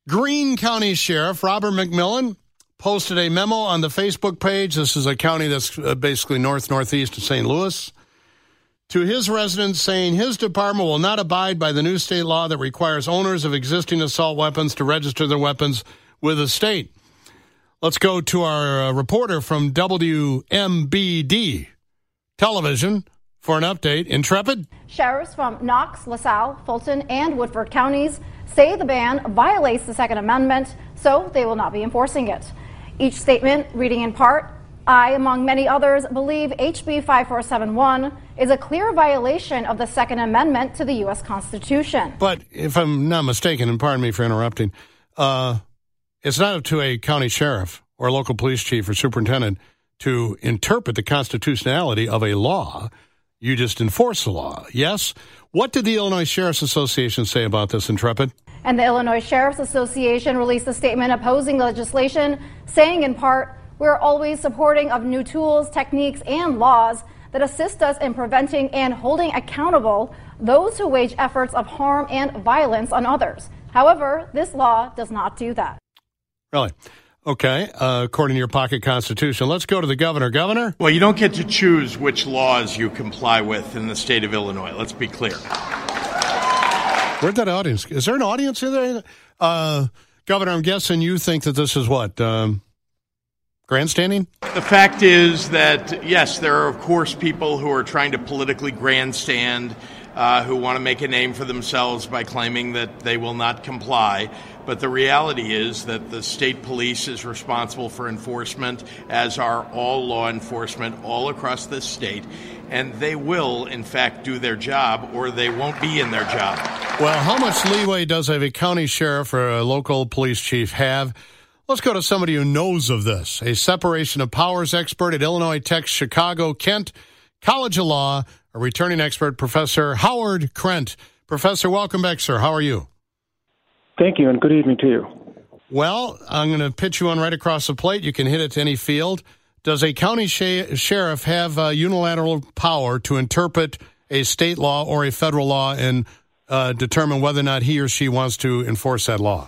Greene County Sheriff Robert McMillan posted a memo on the Facebook page. This is a county that's basically northeast of St. Louis. To his residents saying his department will not abide by the new state law that requires owners of existing assault weapons to register their weapons with the state. Let's go to our reporter from WMBD Television for an update. Intrepid? Sheriffs from Knox, LaSalle, Fulton, and Woodford counties say the ban violates the Second Amendment, so they will not be enforcing it. Each statement reading in part, I, among many others, believe HB 5471 is a clear violation of the Second Amendment to the U.S. Constitution. But if I'm not mistaken, and pardon me for interrupting, it's not up to a county sheriff or local police chief or superintendent to interpret the constitutionality of a law. You just enforce the law, yes? What did the Illinois Sheriff's Association say about this, Intrepid? And the Illinois Sheriff's Association released a statement opposing the legislation, saying in part, we're always supporting of new tools, techniques, and laws that assist us in preventing and holding accountable those who wage efforts of harm and violence on others. However, this law does not do that. Really? Okay, according to your pocket constitution. Let's go to the governor. Governor? Well, you don't get to choose which laws you comply with in the state of Illinois. Let's be clear. Where'd that audience? Is there an audience in there? Governor, I'm guessing you think that this is what? Grandstanding? The fact is that, yes, there are, of course, people who are trying to politically grandstand, who want to make a name for themselves by claiming that they will not comply. But the reality is that the state police is responsible for enforcement, as are all law enforcement all across this state. And they will, in fact, do their job, or they won't be in their job. Well, how much leeway does a county sheriff or a local police chief have? Let's go to somebody who knows of this, a separation of powers expert at Illinois Tech Chicago Kent College of Law, a returning expert, Professor Howard Krent. Professor, welcome back, sir. How are you? Thank you, and good evening to you. Well, I'm going to pitch you one right across the plate. You can hit it to any field. Does a county sheriff have unilateral power to interpret a state law or a federal law and determine whether or not he or she wants to enforce that law?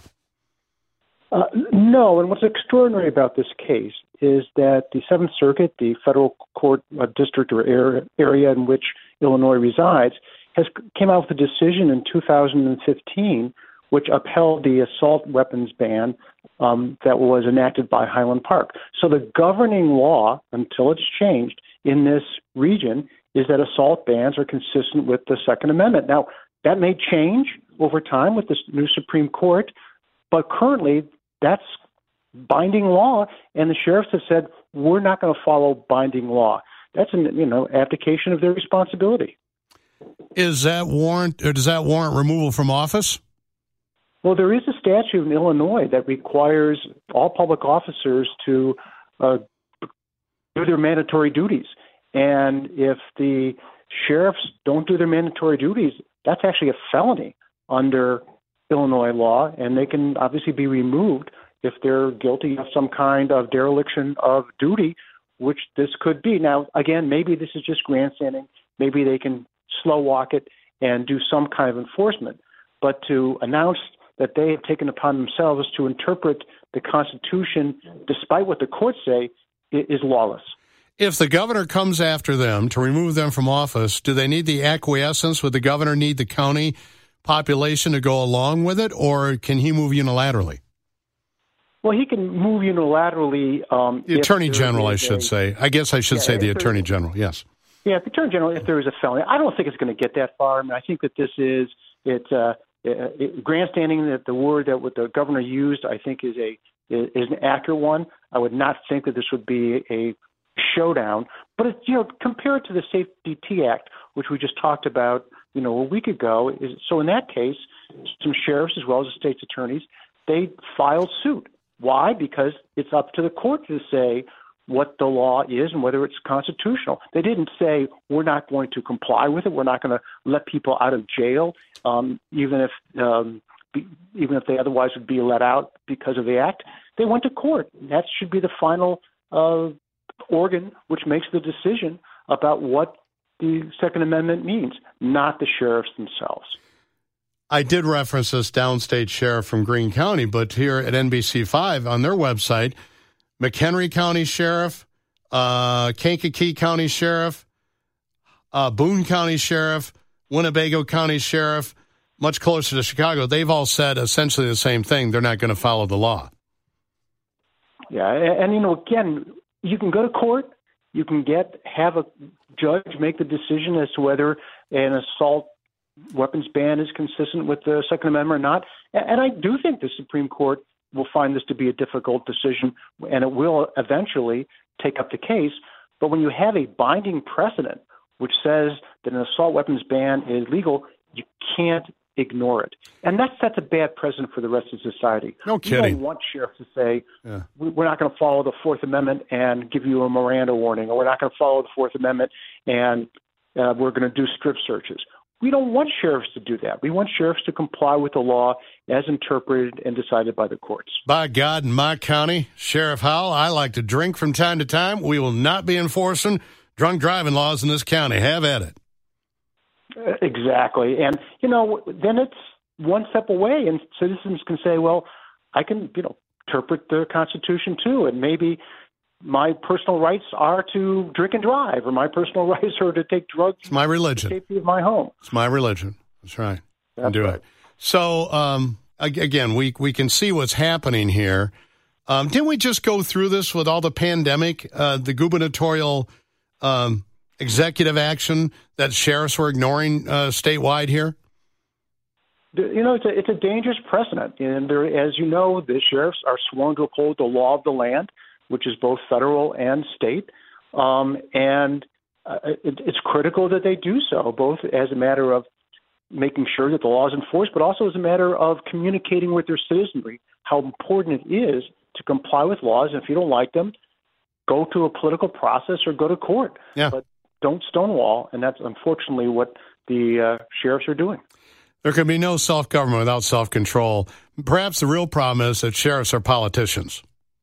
No, and what's extraordinary about this case is that the Seventh Circuit, the federal court district or area in which Illinois resides, came out with a decision in 2015 which upheld the assault weapons ban that was enacted by Highland Park. So the governing law, until it's changed in this region, is that assault bans are consistent with the Second Amendment. Now, that may change over time with this new Supreme Court, but currently that's binding law, and the sheriffs have said, we're not going to follow binding law. That's an abdication of their responsibility. Does that warrant removal from office? Well, there is a statute in Illinois that requires all public officers to do their mandatory duties. And if the sheriffs don't do their mandatory duties, that's actually a felony under Illinois law, and they can obviously be removed if they're guilty of some kind of dereliction of duty, which this could be. Now, again, maybe this is just grandstanding. Maybe they can slow walk it and do some kind of enforcement. But to announce that they have taken upon themselves to interpret the Constitution, despite what the courts say, is lawless. If the governor comes after them to remove them from office, do they need the acquiescence? Would the governor need the county population to go along with it, or can he move unilaterally? Well, he can move unilaterally. The Attorney General, I should say. I guess I should say the Attorney General, yes. Yeah, the Attorney General, if there is a felony. I don't think it's going to get that far. I mean, I think that this is grandstanding. That the word that what the governor used, I think, is an accurate one. I would not think that this would be a showdown. But compared to the Safety Act, which we just talked about, a week ago, so in that case, some sheriffs as well as the state's attorneys, they filed suit. Why? Because it's up to the court to say what the law is and whether it's constitutional. They didn't say, we're not going to comply with it. We're not going to let people out of jail, even if they otherwise would be let out because of the act. They went to court. That should be the final organ which makes the decision about what the Second Amendment means, not the sheriffs themselves. I did reference this downstate sheriff from Greene County, but here at NBC5 on their website, McHenry County Sheriff, Kankakee County Sheriff, Boone County Sheriff, Winnebago County Sheriff, much closer to Chicago, they've all said essentially the same thing. They're not going to follow the law. Yeah, and again, you can go to court, you can have a judge make the decision as to whether an assault weapons ban is consistent with the Second Amendment or not. And I do think the Supreme Court will find this to be a difficult decision, and it will eventually take up the case. But when you have a binding precedent which says that an assault weapons ban is legal, you can't ignore it. And that sets a bad precedent for the rest of society. No kidding. We don't want sheriffs to say, we're not going to follow the Fourth Amendment and give you a Miranda warning, or we're not going to follow the Fourth Amendment and we're going to do strip searches. We don't want sheriffs to do that. We want sheriffs to comply with the law as interpreted and decided by the courts. By God, in my county, Sheriff Howell, I like to drink from time to time. We will not be enforcing drunk driving laws in this county. Have at it. Exactly. And, then it's one step away, and citizens can say, well, I can, interpret the Constitution too, and maybe my personal rights are to drink and drive, or my personal rights are to take drugs. It's my religion. In the safety of my home. It's my religion. That's right. That's do right. it. So, again, we can see what's happening here. Didn't we just go through this with all the pandemic, the gubernatorial executive action that sheriffs were ignoring statewide here? It's a dangerous precedent. And as you know, the sheriffs are sworn to uphold the law of the land, which is both federal and state. It's critical that they do so, both as a matter of making sure that the law is enforced, but also as a matter of communicating with their citizenry how important it is to comply with laws. And if you don't like them, go to a political process or go to court. Yeah. But don't stonewall, and that's unfortunately what the sheriffs are doing. There can be no self-government without self-control. Perhaps the real problem is that sheriffs are politicians.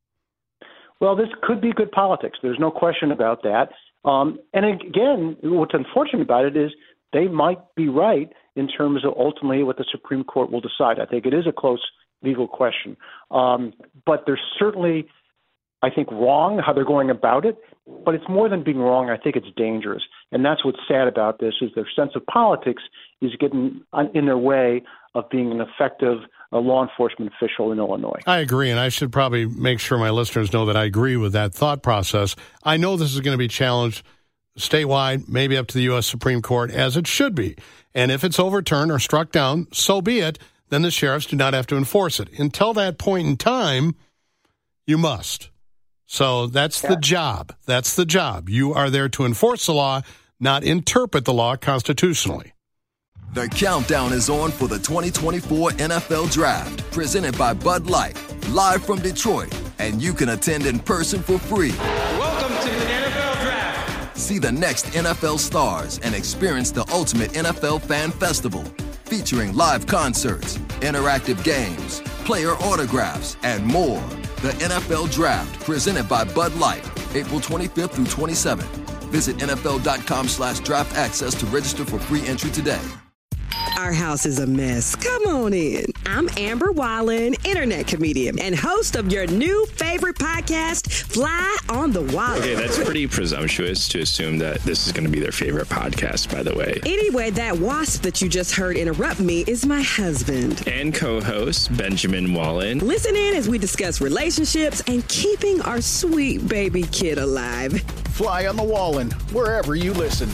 Well, this could be good politics. There's no question about that. And again, what's unfortunate about it is they might be right in terms of ultimately what the Supreme Court will decide. I think it is a close legal question. But they're certainly, I think, wrong how they're going about it. But it's more than being wrong. I think it's dangerous. And that's what's sad about this, is their sense of politics is getting in their way of being an effective law enforcement official in Illinois. I agree, and I should probably make sure my listeners know that I agree with that thought process. I know this is going to be challenged statewide, maybe up to the U.S. Supreme Court, as it should be. And if it's overturned or struck down, so be it. Then the sheriffs do not have to enforce it. Until that point in time, you must. So that's the job. That's the job. You are there to enforce the law, not interpret the law constitutionally. The countdown is on for the 2024 NFL Draft, presented by Bud Light, live from Detroit, and you can attend in person for free. Welcome to the NFL Draft. See the next NFL stars and experience the ultimate NFL fan festival, featuring live concerts, interactive games, player autographs, and more. The NFL Draft, presented by Bud Light, April 25th through 27th. Visit NFL.com/draft access to register for free entry today. Our house is a mess. Come on in. I'm Amber Wallen, internet comedian and host of your new favorite podcast, Fly on the Wall. Okay, that's pretty presumptuous to assume that this is going to be their favorite podcast, by the way. Anyway, that wasp that you just heard interrupt me is my husband. And co-host, Benjamin Wallen. Listen in as we discuss relationships and keeping our sweet baby kid alive. Fly on the Wallen, wherever you listen.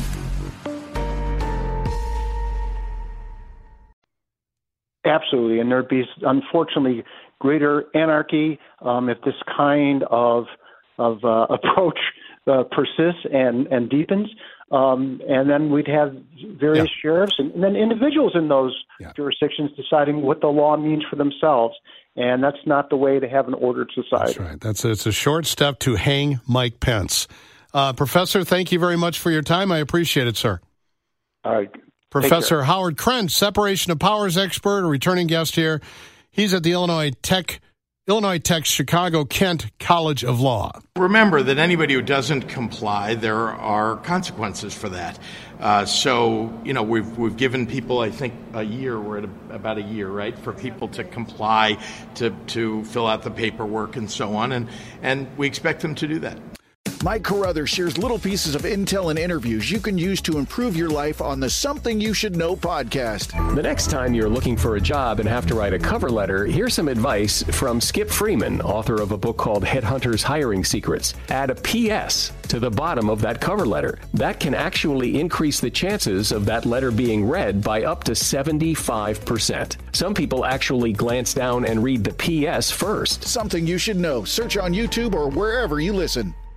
Absolutely, and there'd be, unfortunately, greater anarchy if this kind of approach persists and deepens. And then we'd have various sheriffs and then individuals in those jurisdictions deciding what the law means for themselves. And that's not the way to have an ordered society. That's right. It's a short step to hang Mike Pence. Professor, thank you very much for your time. I appreciate it, sir. All right. Professor Howard Krentz, separation of powers expert, a returning guest here. He's at the Illinois Tech Illinois Tech's Chicago-Kent College of Law. Remember that anybody who doesn't comply, there are consequences for that. We've given people, I think, a year. We're at about a year, right, for people to comply, to fill out the paperwork and so on, and we expect them to do that. Mike Carruthers shares little pieces of intel and interviews you can use to improve your life on the Something You Should Know podcast. The next time you're looking for a job and have to write a cover letter, here's some advice from Skip Freeman, author of a book called Headhunters Hiring Secrets. Add a PS to the bottom of that cover letter. That can actually increase the chances of that letter being read by up to 75%. Some people actually glance down and read the PS first. Something You Should Know. Search on YouTube or wherever you listen.